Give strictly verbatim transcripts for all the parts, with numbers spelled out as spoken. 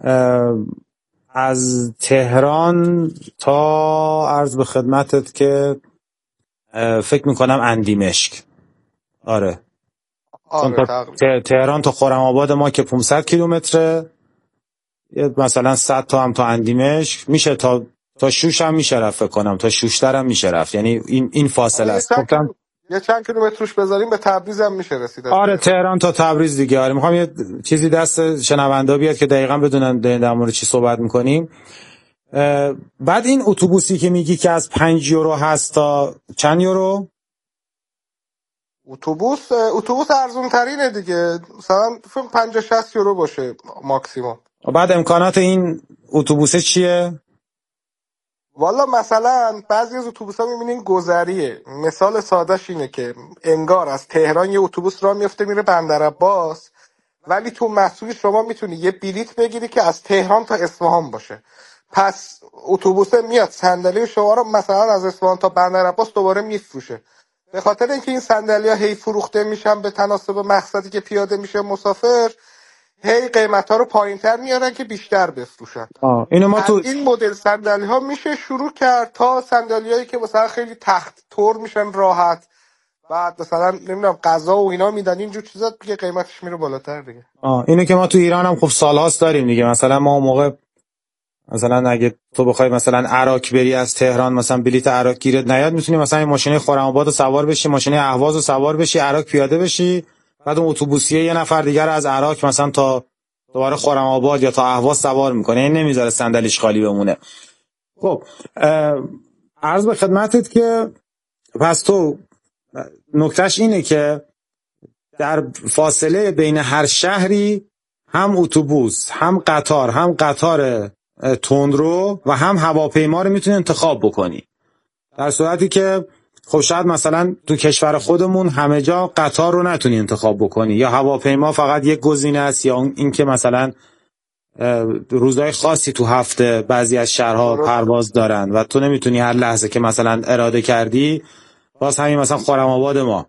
از تهران تا عرض به خدمتت که فکر میکنم اندیمشک. آره آره تا تهران تا خرم آباد ما که پانصد کیلومتره، مثلا صد تا هم تا اندیمشک میشه، تا تا شوش هم میشه رفت، فکر کنم تا شوشتر هم میشه رفت، یعنی این این فاصله است. گفتم یه چند کیلومترش بذاریم به تبریز هم میشه رسید. آره تهران تا تبریز دیگه. آره میخوام یه چیزی دست شنوندا بیاد که دقیقاً بدونن در مورد چی صحبت میکنیم. بعد این اتوبوسی که میگی که از پنج یورو هست تا چند یورو؟ اتوبوس اتوبوس ارزون ترینه دیگه، مثلا فکر پنجاه شصت یورو باشه ماکسیمم. بعد امکانات این اتوبوسه چیه؟ والا مثلا بعضی از اتوبوس‌ها می‌بینین گذریه. مثال سادهش اینه که انگار از تهران یه اتوبوس راه میفته میره بندرعباس، ولی تو محصول شما میتونی یه بلیت بگیری که از تهران تا اصفهان باشه. پس اتوبوس میاد صندلی شما رو مثلا از اصفهان تا بندرعباس دوباره میفروشه. به خاطر اینکه این صندلی‌ها هی فروخته میشن به تناسب مقصدی که پیاده میشه مسافر، هی قیمت‌ها رو پایین‌تر میارن که بیشتر بفروشن. آه. اینو ما تو این مدل صندلی‌ها میشه شروع کرد تا صندلی‌هایی که مثلا خیلی تخت طور میشن راحت، بعد مثلا نمیدونم غذا و اینا میدن، اینجور چیزا دیگه قیمتش میره بالاتر دیگه. آه اینو که ما تو ایران هم خب سال‌هاست داریم دیگه. مثلا ما اون موقع مثلا اگه تو بخوای مثلا عراق بری از تهران، مثلا بلیت عراق گیرت نیاد، میتونی مثلا این ماشین خرم آبادو سوار بشی، ماشین اهوازو سوار بشی، عراق پیاده بشی، بعد اون اتوبوسیه یه نفر دیگر از عراق مثلا تا دوباره خرم آباد یا تا اهواز سوار میکنه، این نمیذاره صندلیش خالی بمونه. خب عرض به خدمتت که پس تو نکتهش اینه که در فاصله بین هر شهری هم اتوبوس، هم قطار، هم قطار تندرو و هم هواپیما رو میتونی انتخاب بکنی. در صورتی که خب شاید مثلا تو کشور خودمون همه جا قطار رو نتونی انتخاب بکنی، یا هواپیما فقط یک گزینه است، یا این که مثلا روزهای خاصی تو هفته بعضی از شهرها پرواز دارن و تو نمیتونی هر لحظه که مثلا اراده کردی، باز همین مثلا خرم آباد ما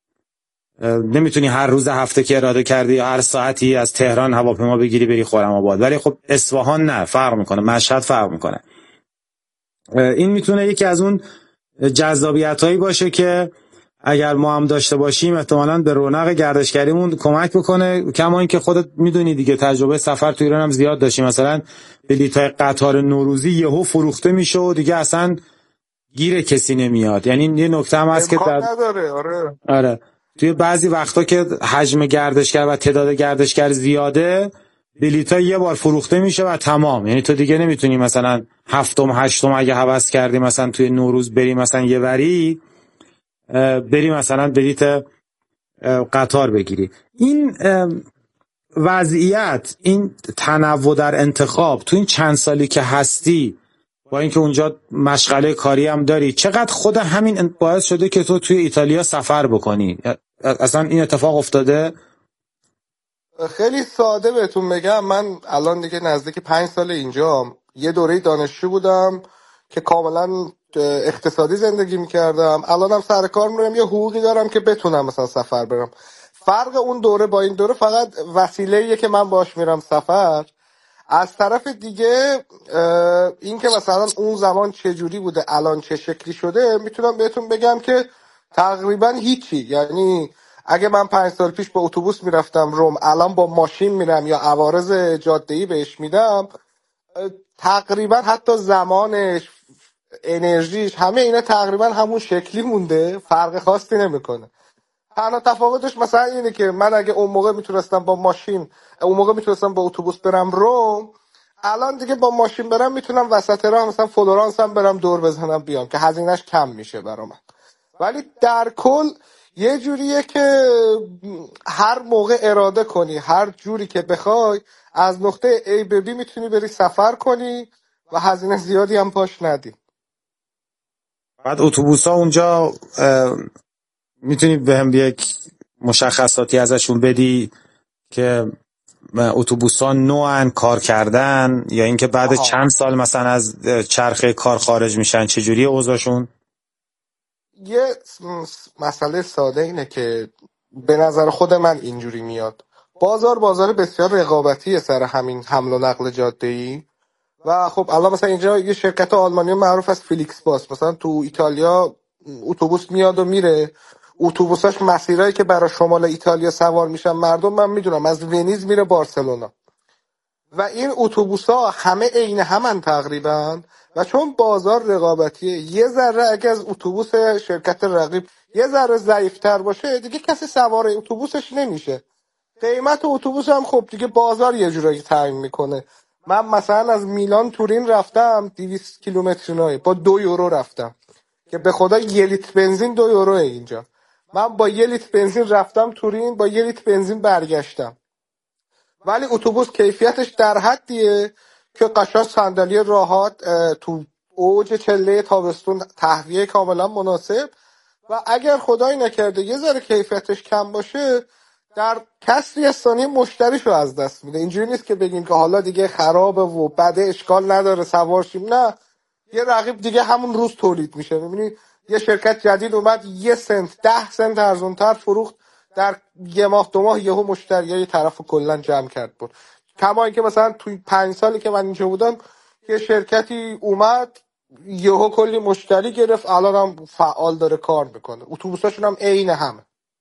نمیتونی هر روز هفته که اراده کردی یا هر ساعتی از تهران هواپیما بگیری بری خرم آباد، ولی خب اصفهان نه، فرق میکنه، مشهد فرق میکنه. این میتونه یکی از اون جذابیتایی باشه که اگر ما هم داشته باشیم احتمالاً به رونق گردشگریمون کمک بکنه. کما اینکه خودت میدونی دیگه، تجربه سفر تو ایران هم زیاد داشتیم، مثلا بلیط‌های قطار نوروزی یهو فروخته میشه و دیگه اصلا گیر کسی نمیاد. یعنی یه نکته هم هست که در... نداره. آره آره توی بعضی وقتا که حجم گردشگر و تعداد گردشگر زیاده، بلیط‌ها یه بار فروخته میشه و تمام. یعنی تو دیگه نمیتونی مثلا هفتم هشتم اگه هوس کردی مثلا توی نوروز بری مثلا یه وری بری مثلا بلیط قطار بگیری. این وضعیت، این تنوع در انتخاب تو این چند سالی که هستی، با اینکه اونجا مشغله کاری هم داری، چقدر خود همین باعث شده که تو توی ایتالیا سفر بکنی؟ اصلا این اتفاق افتاده؟ خیلی ساده بهتون بگم، من الان دیگه نزدیک پنج سال اینجام. یه دوره دانشجو بودم که کاملا اقتصادی زندگی میکردم، الانم سر کار میرم، یه حقوقی دارم که بتونم مثلا سفر برم. فرق اون دوره با این دوره فقط وسیله‌ایه که من باش میرم سفر. از طرف دیگه این که مثلا اون زمان چه جوری بوده الان چه شکلی شده، میتونم بهتون بگم که تقریبا هیچی. یعنی اگه من پنج سال پیش با اتوبوس میرفتم روم، الان با ماشین میرم یا عوارض جاده‌ای بهش میدم، تقریبا حتی زمانش، انرژیش، همه اینا تقریبا همون شکلی مونده، فرق خاصی نمیکنه. تنها تفاوتش مثلا اینه که من اگه اون موقع میتونستم با ماشین، اون موقع میتونستم با اتوبوس برم روم، الان دیگه با ماشین برم میتونم وسط راه مثلا فلورانس هم برم دور بزنم بیام که هزینهش کم میشه برام. ولی در کل یه جوریه که هر موقع اراده کنی، هر جوری که بخوای، از نقطه A به B میتونی بری سفر کنی و هزینه زیادی هم پاش ندی. بعد اتوبوس‌ها اونجا میتونی بهم یک مشخصاتی ازشون بدی که اتوبوس‌ها نوعن، کار کردن، یا اینکه بعد آها. چند سال مثلا از چرخه کار خارج میشن، چجوری اوضاعشون؟ یه مسئله ساده اینه که به نظر خود من اینجوری میاد. بازار بازار بسیار رقابتیه سر همین حمل و نقل جاده‌ای. و خب الان مثلا اینجا یه شرکت آلمانی معروف از فیلیکس باس، مثلا تو ایتالیا اتوبوس میاد و میره، اتوبوساش مسیرایی که برای شمال ایتالیا سوار میشن مردم، من میدونم از ونیز میره بارسلونا و این اتوبوسا همه عین همن تقریبا. و چون بازار رقابتیه، یه ذره اگه از اتوبوس شرکت رقیب یه ذره ضعیف‌تر باشه دیگه کسی سوار اتوبوسش نمیشه. قیمت اتوبوس هم خب دیگه بازار یه جورایی تعیین میکنه. من مثلا از میلان تورین رفتم دویست کیلومتری با دو یورو رفتم که به خدا یه لیتر بنزین دو یوروه اینجا. من با یه لیتر بنزین رفتم تورین، با یه لیتر بنزین برگشتم. ولی اتوبوس کیفیتش در حدیه که قشنگ صندلی راحت، تو اوج چله تابستون تهویه کاملا مناسب، و اگر خدایی نکرده یه ذره کیفیتش کم باشه در کسری از ثانیه مشتریشو از دست میده. اینجوری نیست که بگیم که حالا دیگه خرابه و بده اشکال نداره سوار شیم، نه، یه رقیب دیگه همون روز تولید میشه. میبینی یه شرکت جدید اومد یه سنت ده سنت ارزونتر فروخت، در یه ماه دو ماه یهو مشتریای طرفو کلا جمع کرد بود. کما اینکه مثلا توی پنج سالی که من اینجا بودم یه شرکتی اومد یهو کلی مشتری گرفت، الان هم فعال داره کار میکنه، اتوبوساشون هم عین همه.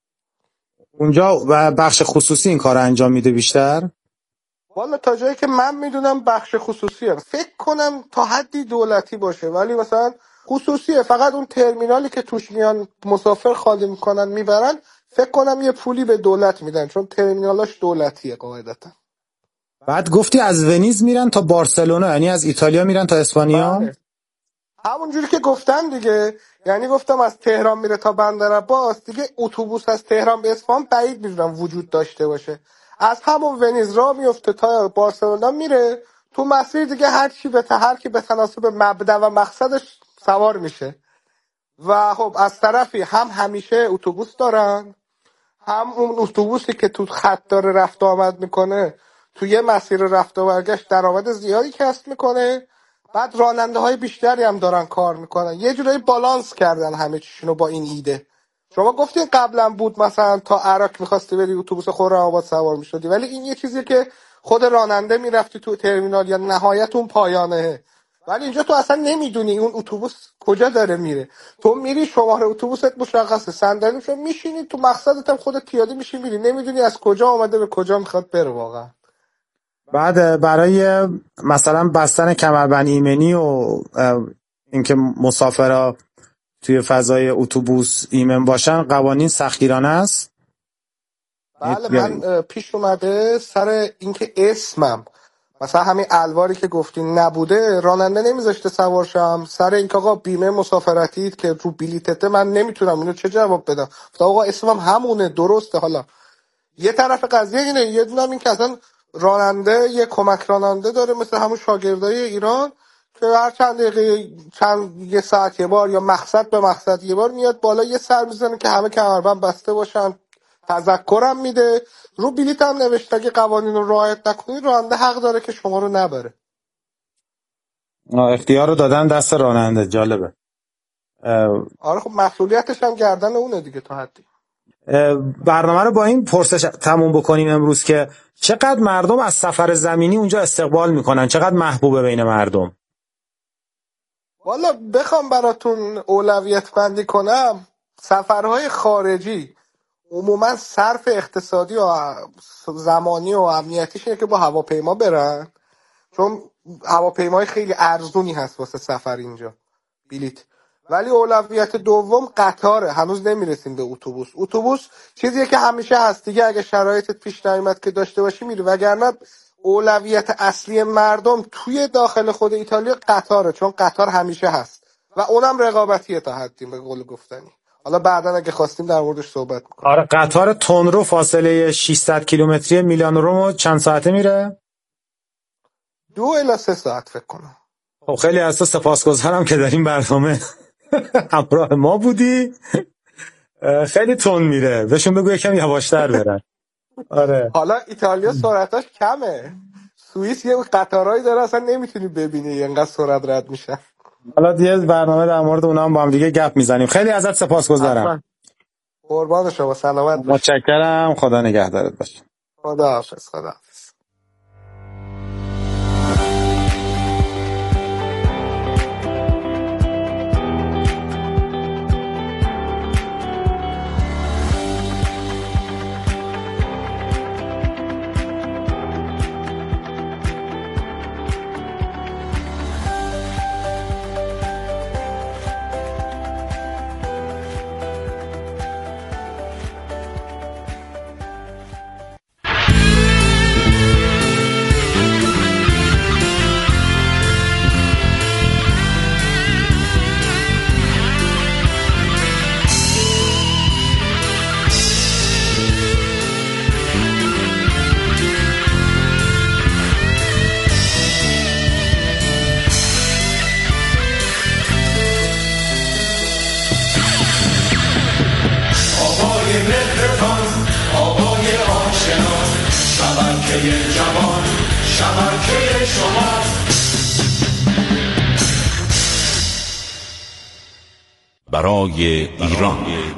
اونجا و بخش خصوصی این کار انجام میده بیشتر؟ والا تا جایی که من میدونم بخش خصوصیه، فکر کنم تا حدی دولتی باشه ولی مثلا خصوصیه، فقط اون ترمینالی که توش میان مسافر خالی میکنن میبرن فکر کنم یه پولی به دولت میدن، چون ترمینالاش دولتیه قاعدتا. بعد گفتی از ونیز میرن تا بارسلونا، یعنی از ایتالیا میرن تا اسپانیا؟ بله همونجوری که گفتم دیگه، یعنی گفتم از تهران میره تا بندرعباس، دیگه اتوبوس از تهران به اصفهان بعید میدونم وجود داشته باشه. از همون ونیز راه میفته تا بارسلونا میره، تو مسیر دیگه هر چی به هر کی به تناسب مبدا و مقصدش سوار میشه. و خب از طرفی هم همیشه اتوبوس دارن، هم اون اتوبوسی که تو خط داره رفت و آمد میکنه تو یه مسیر رفت و برگشت درآمد زیادی کسب میکنه. بعد راننده های بیشتری هم دارن کار میکنن، یه جورایی بالانس کردن همه چیشونو با این ایده. شما گفتین قبلا بود مثلا تا عراق میخواستی بری اتوبوس خرم‌آباد سوار میشدی، ولی این یه چیزیه که خود راننده میرفتی تو ترمینال یا نهایت اون پایانه. ولی اینجا تو اصلا نمیدونی اون اتوبوس کجا داره میره. تو میری شماره اتوبوست مشخصه، صندلیشو میشینی تو مقصدت هم خودت پیاده میشی میری، نمیدونی از کجا آمده به کجا میخواد بره واقعا. بعد برای مثلا بستن کمربند ایمنی و اینکه مسافرها توی فضای اتوبوس ایمن باشن قوانین سختگیرانه است؟ بله من پیش اومده سر اینکه اسمم مثلا همین الواری که گفتین نبوده، راننده نمیذاشته سوار شم، سر اینکه آقا بیمه مسافرتی که رو بلیتته من نمیتونم اینو چه جواب بدم. گفتم آقا اسمم همونه درسته. حالا یه طرف قضیه اینه، یه دونم این که اصلا راننده یه کمک راننده داره مثل همون شاگردای ایران که هر چند دقیقه چند یه ساعت یه بار یا مقصد به مقصد یه بار میاد بالا یه سر میزنه که همه کمربند بسته باشن، تذکرم میده، رو بلیط هم نوشته که قوانین رو رعایت نکنید راننده حق داره که شما رو نبره. اختیار رو دادن دست راننده. جالبه. آره خب مسئولیتش هم گردن اونه دیگه تا حدی. برنامه رو با این پرسش تموم بکنیم امروز که چقدر مردم از سفر زمینی اونجا استقبال میکنن، چقدر محبوبه بین مردم؟ والا بخوام براتون اولویت بندی کنم، سفرهای خارجی عموما صرف اقتصادی و زمانی و امنیتیش اینه که با هواپیما برن، چون هواپیمای خیلی ارزونی هست واسه سفر اینجا بلیت. ولی اولویت دوم قطاره، هنوز نمیرسیم به اتوبوس. اتوبوس چیزیه که همیشه هست دیگه، اگه شرایطت پیش نیامد که داشته باشی میری، وگرنه اولویت اصلی مردم توی داخل خود ایتالیا قطاره، چون قطار همیشه هست و اونم رقابتیه تا حدی به قول گفتنی. حالا بعدا اگه خواستیم در موردش صحبت میکنیم. آره قطار تندرو فاصله ششصد کیلومتری میلان روم چند ساعته میره؟ دو الی سه ساعت فکر کنم. خب خیلی از تو سپاسگزارم که در این برنامه همراه ما بودی. خیلی تند میره، بهشون بگو یکم یواشتر برن. آره حالا ایتالیا سرعتاش کمه، سوئیس یه قطارهایی داره اصلا نمیتونی ببینی انقدر سرعت رد میشن. حالا یه برنامه در مورد اونها هم با هم دیگه گپ میزنیم. خیلی ازت سپاسگزارم. قربان شما، سلامت باش. متشکرم، خدا نگهدارت باشه. خداحافظ. خداحافظ. جوان شبکه شما. برای ایران.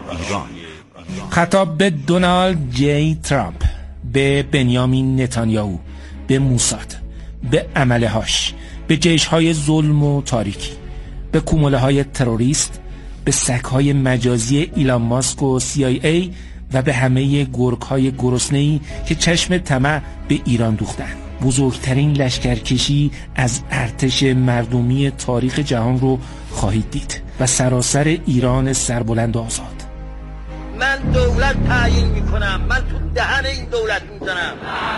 خطاب به دونالد جی ترامپ، به بنیامین نتانیاهو، به موساد، به عمله هاش، به جیش های ظلم و تاریکی، به کوموله های تروریست، به سگ های مجازی ایلان ماسک و سی آی ای و به همه گرگ های گرسنه‌ای که چشم طمع به ایران دوختن. بزرگترین لشکرکشی از ارتش مردمی تاریخ جهان رو خواهید دید و سراسر ایران سربلند و آزاد. من دولت تعیین میکنم، من تو دهن این دولت میزنم.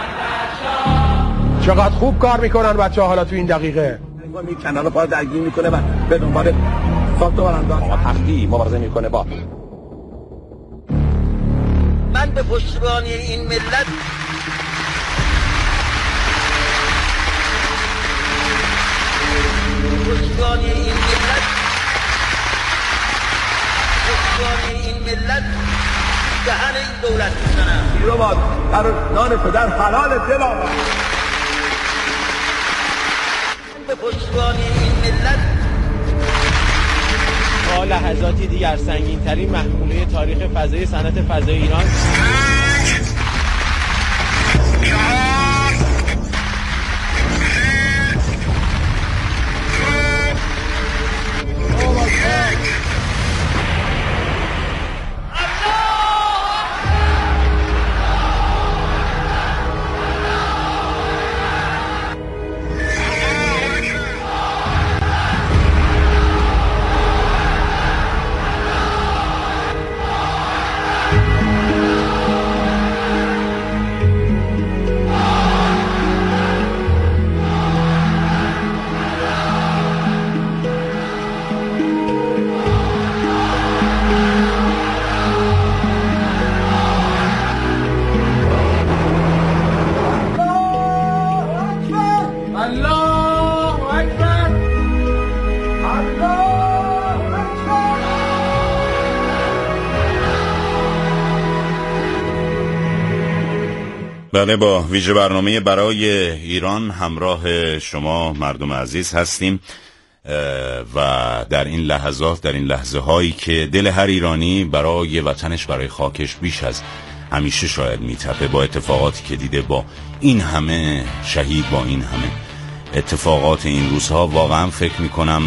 چقدر خوب کار میکنن بچه ها حالا تو این دقیقه. این کانال پا درگیر میکنه و به دنبال ساخت برانداز ما تختی مبارزه میکنه با. من به پشتیبانی این ملت پشتیبانی این ملت پشتیبانی این ملت دهن این دولت میزنم. ایرو باد در نان پدر حلال دل آمد. به پشتیبانی این ملت تا لحظاتی دیگر سنگین ترین محموله تاریخ فضای صنعت فضای ایران بله، با ویژه برنامه برای ایران همراه شما مردم عزیز هستیم و در این لحظات، در این لحظه هایی که دل هر ایرانی برای وطنش، برای خاکش بیش از همیشه شاید میتپه، با اتفاقاتی که دیده، با این همه شهید، با این همه اتفاقات این روزها، واقعا فکر میکنم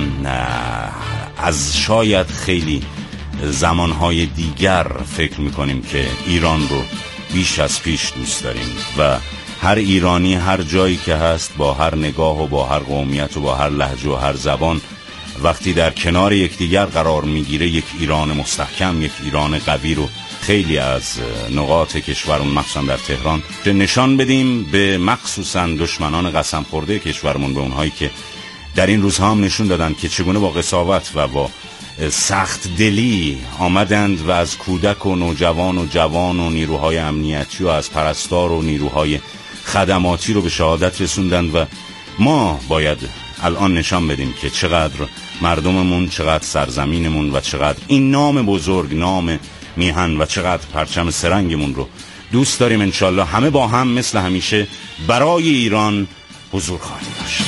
از شاید خیلی زمانهای دیگر فکر میکنیم که ایران رو بیش از پیش دوست داریم و هر ایرانی هر جایی که هست، با هر نگاه و با هر قومیت و با هر لهجه و هر زبان، وقتی در کنار یکدیگر قرار میگیره، یک ایران مستحکم، یک ایران قوی رو خیلی از نقاط کشورمون، مخصوصا در تهران، که نشان بدیم به مخصوصا دشمنان قسم خورده کشورمون، به اونهایی که در این روزها هم نشون دادن که چگونه با قساوت و با سخت دلی آمدند و از کودک و نوجوان و جوان و نیروهای امنیتی و از پرستار و نیروهای خدماتی رو به شهادت رسوندند و ما باید الان نشان بدیم که چقدر مردممون، چقدر سرزمینمون و چقدر این نام بزرگ، نام میهن و چقدر پرچم سرنگمون رو دوست داریم. انشالله همه با هم مثل همیشه برای ایران حضور خواهیم داشت.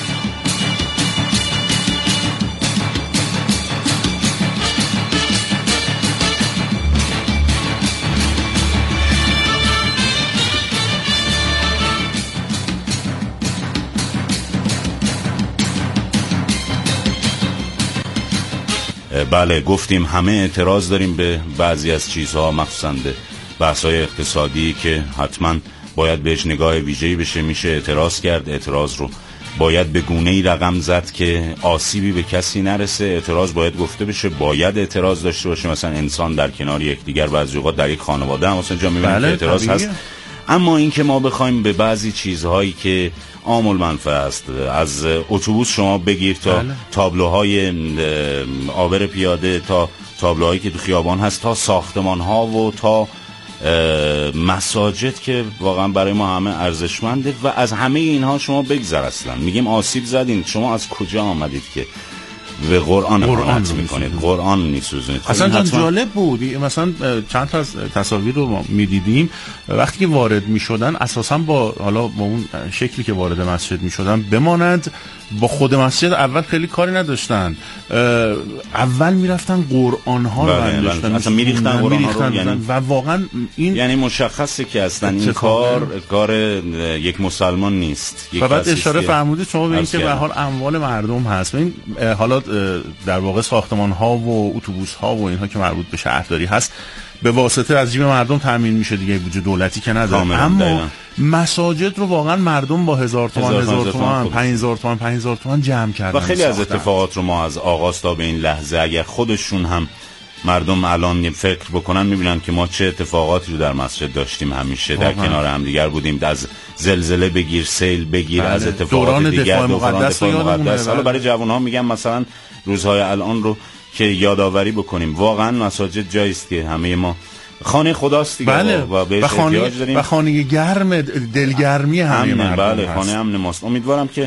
بله گفتیم همه اعتراض داریم به بعضی از چیزها، مخصوصا به بحث‌های اقتصادی که حتما باید بهش نگاه ویژه‌ای بشه. میشه اعتراض کرد، اعتراض رو باید به گونه‌ای رقم زد که آسیبی به کسی نرسه. اعتراض باید گفته بشه، باید اعتراض داشته باشه. مثلا انسان در کنار یکدیگر، بعضی اوقات در یک خانواده هم مثلا جا می‌بینیم که اعتراض طبیعیه. هست. اما این که ما بخوایم به بعضی چیزهایی که عام المنفعه است، از اتوبوس شما بگیر تا بله. تابلوهای عابر پیاده، تا تابلوهایی که تو خیابان هست، تا ساختمان‌ها و تا مساجد که واقعا برای ما همه ارزشمنده، و از همه اینها شما بگذر. اصلا میگیم آسیب زدین، شما از کجا آمدید که به قرآن قرآن میکنید، قرآن میسوزونید؟ اصلا جان جالب بود. مثلا چند تا از تصاویر رو میدیدیم وقتی که وارد میشدن، اساسا با حالا با اون شکلی که وارد مسجد میشدن بمانند، با خود مسجد اول خیلی کاری نداشتن. اول میرفتن قرآن ها رو برداشتن، اصلا میریختن قرآن ها رو، یعنی و واقعا این یعنی مشخصه که اصلا این کار کار یک مسلمان نیست. و بعد اشاره فرمودید شما به این که به حال اموال مردم هست. این حالا در واقع ساختمان ها و اتوبوس ها و اینها که مربوط به شهرداری هست به واسطه از جیب مردم تامین میشه دیگه، وجود دولتی که نداره. اما دایما. مساجد رو واقعا مردم با هزار تومان هزار تومان پنج هزار تومان پنج هزار تومان جمع کردن و خیلی از اتفاقات رو ما از آغاز تا به این لحظه اگر خودشون هم مردم الان فکر بکنن میبینن که ما چه اتفاقاتی رو در مسجد داشتیم. همیشه در کنار هم دیگر بودیم، از زلزله بگیر، سیل بگیر، بله. از اتفاقات دیگر، دوران دفاع مقدس. حالا برای جوان‌ها میگم مثلا روزهای الان رو که یادآوری بکنیم. واقعا مساجد جایی است که همه ما خانه خداست دیگه، بله. و بهش احتیاج داریم، و خانه گرم، دلگرمی همه مردم. بله خانه امن ماست. امیدوارم که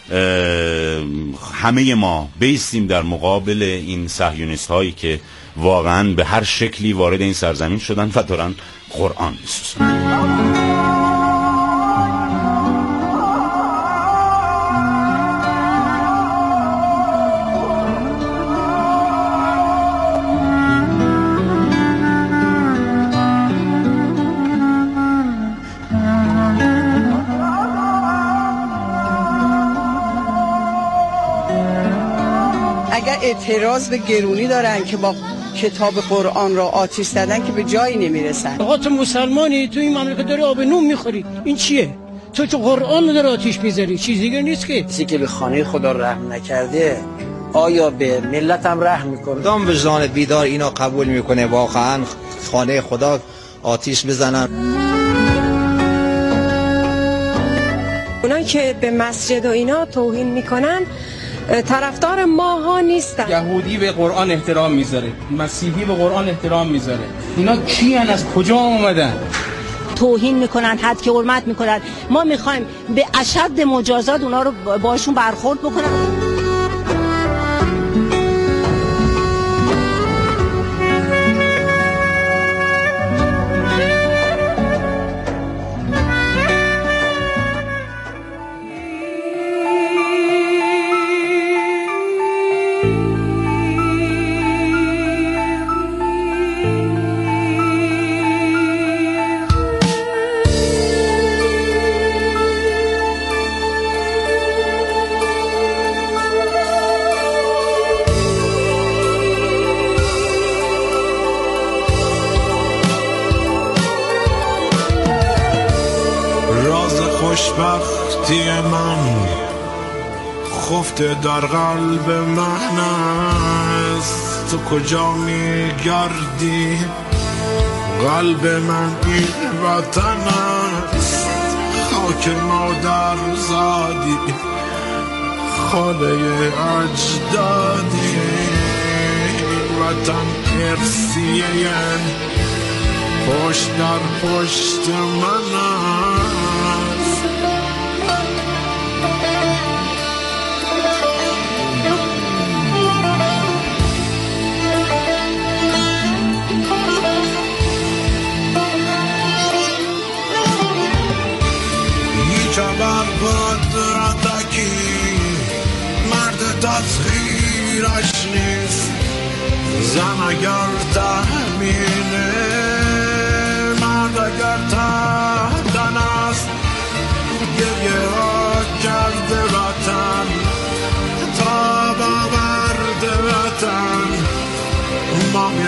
همه ما بیستیم در مقابل این صهیونیست هایی که واقعا به هر شکلی وارد این سرزمین شدن و دارن قرآن میسوزونن. اعتراض به گرونی دارن که با کتاب قرآن را آتش زدن که به جایی نمیرسن. آقا تو مسلمانی، تو این مملکت داری آب نون میخوری، این چیه؟ تو تو قرآن رو داری آتش میذاری، چیز دیگه نیست که. کسی که به خانه خدا رحم نکرده آیا به ملت هم رحم میکنه؟ کدام وجدان بیدار اینا قبول میکنه واقعا خانه خدا آتش بزنن؟ اونایی که به مسجد و اینا توهین میکنن طرفدار ماها نیستن. یهودی به قرآن احترام میذاره، مسیحی به قرآن احترام میذاره. اینا کیان؟ از کجا اومدن؟ توهین میکنن، حد که حرمت میکنن. ما میخوایم به اشد مجازات اونا رو باشون برخورد بکنن. خوشبختی من خفته در قلب من است، تو کجا میگردی؟ قلب من این وطن است، خاک مادر زادی، خاله اجدادی، وطن ارسیه پشت در پشت من است. هیچ بر قدرتکی مرد تسخیرش نیست، زن اگر تحمینه مرد اگر تحتن است، گریه ها کرده وطن تا باورد وطن.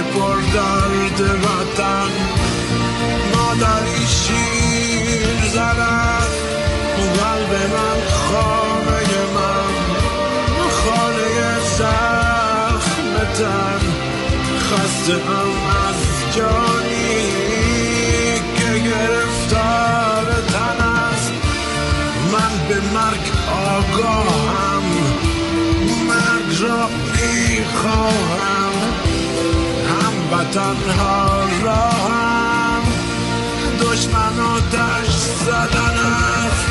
پردرد وطن مادری شیر زدن قلب من خانه من خانه زخم تن خسته هم از جانی که گرفتار تن است من به مرگ آگاهم مرگ را میخواهم هموطن ها را هم دشمن آتش زدن است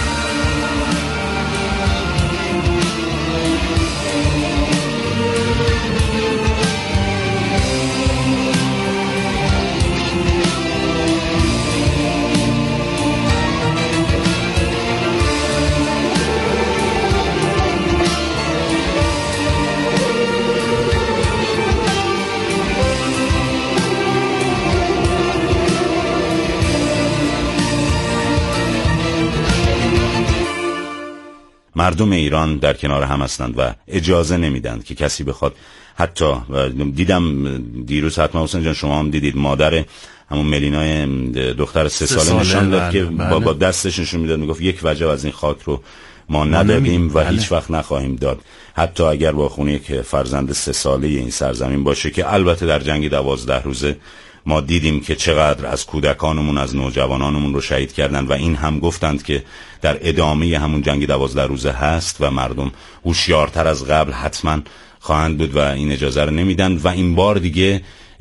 مردم ایران در کنار هم هستند و اجازه نمیدند که کسی بخواد. حتی دیدم دیروز حتما حسین جان شما هم دیدید مادر همون ملینای دختر سه ساله, ساله نشان داد که با, با دستش نشون میداد میگفت یک وجب از این خاک رو ما ندادیم و بله. هیچ وقت نخواهیم داد، حتی اگر با خونه یک فرزند سه ساله این سرزمین باشه، که البته در جنگ دوازده روزه ما دیدیم که چقدر از کودکانمون از نوجوانانمون رو شهید کردن و این هم گفتند که در ادامه همون جنگ دوازده روزه هست و مردم هوشیارتر از قبل حتما خواهند بود و این اجازه رو نمیدن و این بار دیگه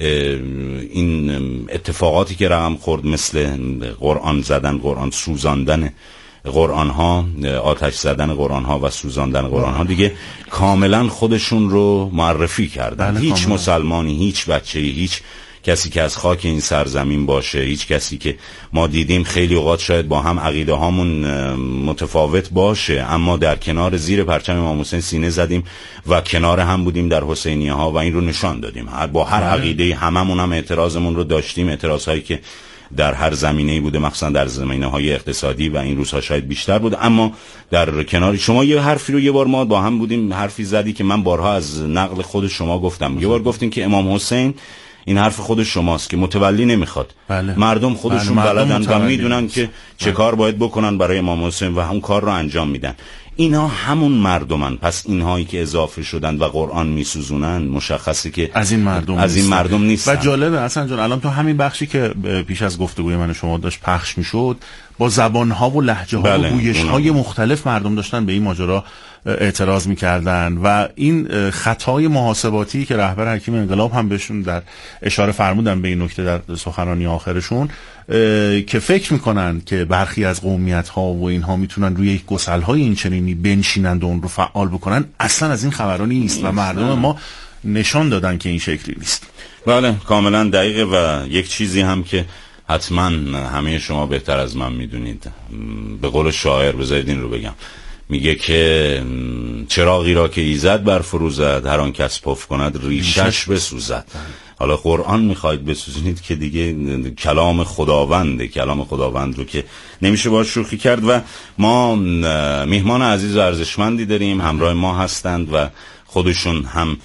این اتفاقاتی که رقم خورد مثل قرآن زدن، قرآن سوزاندن قرآن ها، آتش زدن قرآن ها و سوزاندن قرآن ها دیگه کاملا خودشون رو معرفی کردن. هیچ کاملا. مسلمانی، هیچ بچه‌ای، هیچ کسی که از خاک این سرزمین باشه، هیچ کسی که ما دیدیم خیلی اوقات شاید با هم عقیده هامون متفاوت باشه اما در کنار زیر پرچم امام حسین سینه زدیم و کنار هم بودیم در حسینیه ها و این رو نشان دادیم. با هر عقیده هممون هم اعتراضمون رو داشتیم، اعتراض هایی که در هر زمینه‌ای بوده، مخصوصا در زمینه‌های اقتصادی و این روزها شاید بیشتر بود. اما در کنار شما یه حرفی رو یه بار ما با هم بودیم حرفی زدی که من بارها از نقل خود شما گفتم. یه بار گفتین که امام حسین این حرف خود شماست که متولی نمیخواد. بله. مردم خودشون بله. بلدن و میدونن که چه کار باید بکنن برای امام حسین و هم کار رو انجام میدن. اینا همون مردمن. پس اینهایی که اضافه شدن و قرآن میسوزونن مشخصه که از این مردم از این مردم نیستن. و جالبه حسن جان الان تو همین بخشی که پیش از گفتگوی من و شما داشت پخش میشد با زبانها و لهجه ها بله. و گویش های مختلف مردم داشتن به این ماجرا اعتراض میکردن و این خطای محاسباتی که رهبر حکیم انقلاب هم بهشون در اشاره فرمودن به این نکته در سخنرانی آخرشون که فکر میکنن که برخی از قومیت ها و اینها میتونن روی یک گسل های این چنینی بنشینند و اون رو فعال بکنن، اصلا از این خبرانی نیست و مردم ما نشان دادن که این شکلی نیست. بله کاملا دقیقه. و یک چیزی هم که حتما همه شما بهتر از من میدونید، به قول شاعر بذارید این رو بگم، میگه که چراغی را که ایزد برفروزد هر آن کس پف کند ریشش بسوزد. حالا قرآن میخواید بسوزونید که دیگه کلام خداونده، کلام خداوند رو که نمیشه باهاش شوخی کرد. و ما میهمان عزیز و ارزشمندی داریم همراه ما هستند و خودشون هم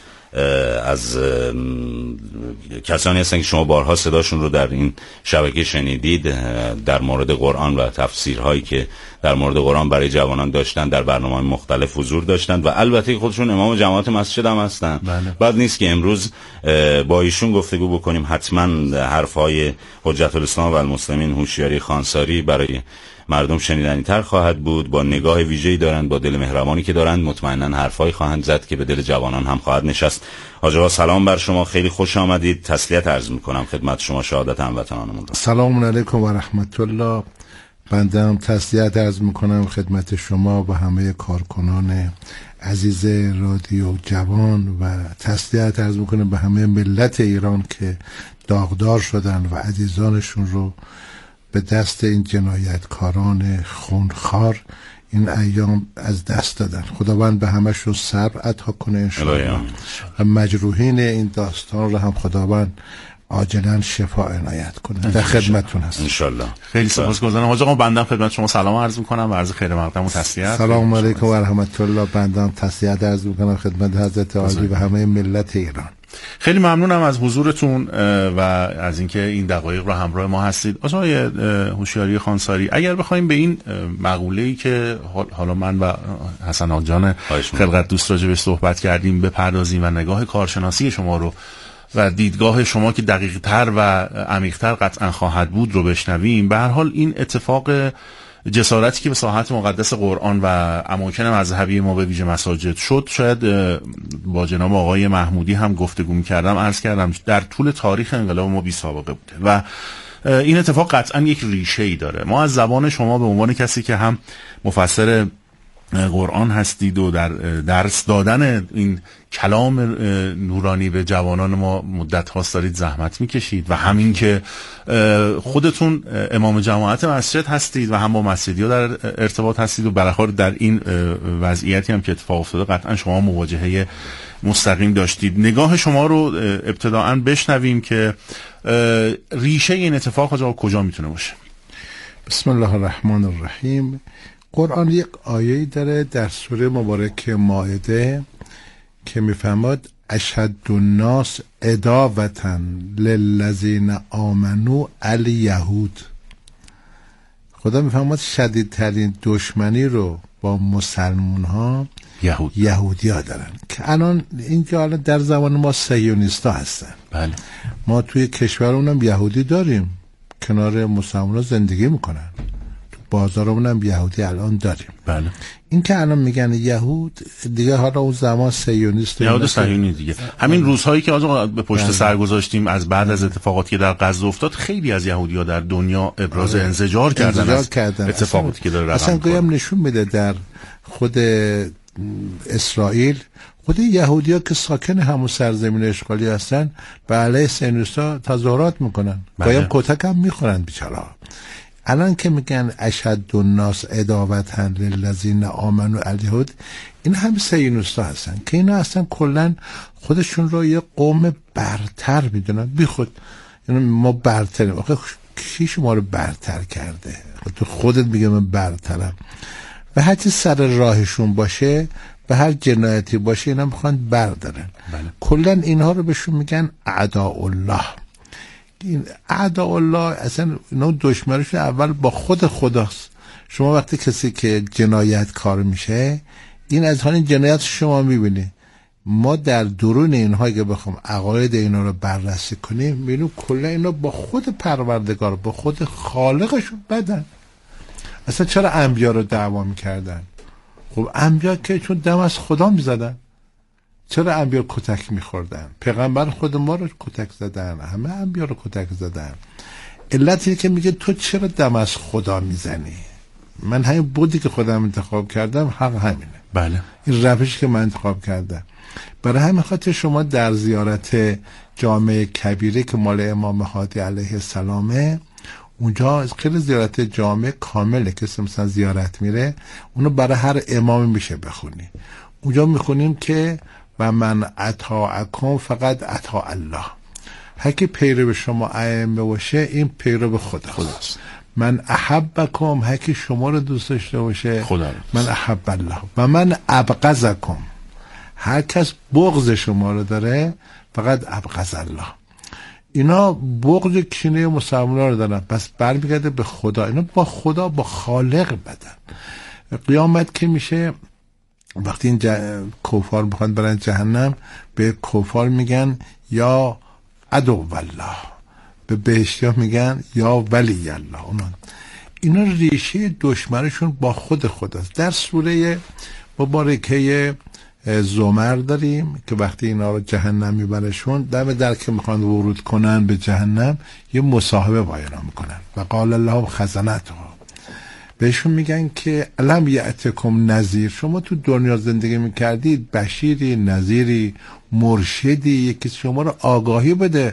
از کسانی هستن که شما بارها صداشون رو در این شبکه شنیدید در مورد قرآن و تفسیرهایی که در مورد قرآن برای جوانان داشتن، در برنامه‌های مختلف حضور داشتن و البته خودشون امام جماعت مسجد هم هستن. بله. بعد نیست که امروز با ایشون گفتگو بکنیم. حتما حرفهای حجت الاسلام و المسلمین هوشیاری خانساری برای مردم شنیدنی تر خواهد بود. با نگاه ویژه‌ای دارند، با دل مهربانی که دارند، مطمئنا حرفایی خواهند زد که به دل جوانان هم خواهد نشست. حاج آقا سلام بر شما، خیلی خوش آمدید. تسلیت عرض میکنم خدمت شما، شهادت هموطنانمون را. سلام علیکم و رحمت الله. بنده هم تسلیت عرض میکنم خدمت شما و همه کارکنان عزیز رادیو جوان و تسلیت عرض میکنم به همه ملت ایران که داغدار شدن و عزیزانشون رو به دست این جنایتکاران خونخوار این ایام از دست دادن. خداوند به همشون صبر عطا کنه انشاءالله و مجروحین این داستان رو هم خداوند عاجلا شفا عنایت کنه. در خدمتتون هستم انشالله. خیلی سپاسگزارم حاج آقا. بنده خدمت شما سلام عرض میکنم و عرض خیر مقدم و تسلیت. سلام علیکم و رحمت الله. بنده تسلیت عرض میکنم خدمت حضرت عالی و همه ملت ایران. خیلی ممنونم از حضورتون و از اینکه این دقایق رو همراه ما هستید. آقای هوشیاری خانساری، اگر بخوایم به این مقوله‌ای که حالا من و حسن آقا جان خلقت دوست راجع بهش صحبت کردیم بپردازیم و نگاه کارشناسی شما رو و دیدگاه شما که دقیق‌تر و عمیق‌تر قطعا خواهد بود رو بشنویم، به هر حال این اتفاق جسارتی که به ساحت مقدس قرآن و اماکن مذهبی ما به ویژه مساجد شد، شاید با جناب آقای محمودی هم گفتگو می‌کردم، عرض کردم در طول تاریخ انقلاب ما بی سابقه بوده و این اتفاق قطعا یک ریشه‌ای داره. ما از زبان شما به عنوان کسی که هم مفسر قرآن هستید و در درس دادن این کلام نورانی به جوانان ما مدت هاست دارید زحمت میکشید و همین که خودتون امام جماعت مسجد هستید و هم با مسجدی ها در ارتباط هستید و بالاخره در این وضعیتی هم که اتفاق افتاده قطعا شما مواجهه مستقیم داشتید. نگاه شما رو ابتداً بشنویم که ریشه این اتفاق کجا میتونه باشه. بسم الله الرحمن الرحیم. قرآن یک آیه‌ای داره در سوره مبارکه مائده که میفهمد اشد الناس عداوة للذین آمنوا الیهود. خدا میفهمد شدیدترین دشمنی رو با مسلمان ها یهود یهودی ها دارن که الان اینجا الان در زمان ما صهیونیستا هستن. بله. ما توی کشورمون هم یهودی داریم، کنار مسلمان ها زندگی میکنن، بازارمون هم یهودی الان داریم. بله. این که الان میگن یهود دیگه، حالا اون زمان صهیونیست یهود صهیونی دیگه. همین روزهایی که آقا به پشت بله. سر گذاشتیم از بعد از اتفاقاتی که در غزه افتاد، خیلی از یهودی‌ها در دنیا ابراز آره. انزجار کردن انزجار از کردن. اتفاقاتی اصلا که داره رقم اصلا گویم نشون میده در خود اسرائیل خود یهودی‌ها که ساکن همون سرزمین اشغالی هستن به علیه صهیونیست‌ها تظاهرات میکنن، بله. گویم کتک هم میخورن بیچاره‌ها. الان که میگن اشد الناس عداوة للذین آمنوا الیهود، این هم صهیونیست‌ها هستن که اینا اصلا کلا خودشون رو یه قوم برتر میدونن. بی خود یعنی ما برتریم. آخه کی شما رو برتر کرده؟ تو خودت میگه من برترم. و هر چی سر راهشون باشه، به هر جنایتی باشه، اینا میخوان بردارن. بله. کلا اینها رو بهشون میگن اعداء الله. این اعداء الله اصلا اینا دشمنیشون اول با خود خداست. شما وقتی کسی که جنایت کار میشه، این از همین جنایت شما میبینی. ما در درون اینها که بخوام عقاید اینا رو بررسی کنیم، میبینیم کلا اینا با خود پروردگار، با خود خالقشون بدن. اصلا چرا انبیا رو دعوا میکردن؟ خب انبیا که چون دم از خدا میزدن. چرا انبیا کتک میخوردن؟ پیغمبر خود ما رو کتک زدن، همه انبیا رو کتک زدن. علتی که میگه تو چرا دم از خدا میزنی؟ من همین بودی که خودم انتخاب کردم، حق همینه. بله. این روشی که من انتخاب کردم. برای همین خاطر شما در زیارت جامع کبیره که مال امام هادی علیه السلامه، اونجا خیلی زیارت جامع کامله که مثلا زیارت میره، اونو برای هر امام میشه بخونی. اونجا میخونیم که و من اطاعکم فقط اطاع الله. هر کی پیرو شما ائمه باشه، این پیرو خدا خداست. من احبکم، هر کی شما رو دوست داشته باشه، خدا. من احب الله. و من ابغضکم، هر کس بغض شما رو داره، فقط ابغض الله. اینا بغض کینه مسلمان‌ها رو دارن، پس برمیگرده به خدا. اینا با خدا، با خالق بدن. قیامت که میشه، وقتی این جه... کفار بخوان برن جهنم، به کفار میگن یا عدو الله، به بهشتی‌ها میگن یا ولی الله. اونا اینا ریشه دشمنشون با خود خداست. در سوره مبارکه زمر داریم که وقتی اینا رو جهنم میبرشون، دم در که میخوان ورود کنن به جهنم، یه مصاحبه با اینا میکنن و قال الله خزنتها، بهشون میگن که الم یأتکم نذیر، شما تو دنیا زندگی میکردید، بشیری، نذیری، مرشدی، یکی شما رو آگاهی بده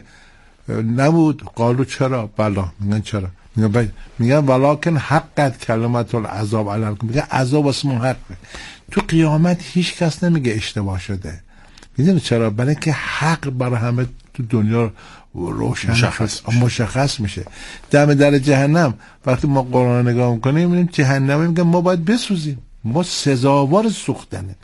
نبود؟ قالو چرا؟ بلا. میگن چرا؟ میگن میگن ولکن حقت کلمت العذاب علیکم، میگن عذاب واسه ما حقه. تو قیامت هیچ کس نمیگه اشتباه شده. میدونی چرا؟ برای که حق برای همه تو دنیا روشن مشخص, مشخص میشه. دم در جهنم وقتی ما قرآن نگاه میکنیم، میبینیم جهنم میگه ما باید بسوزیم، ما سزاوار سوختنه.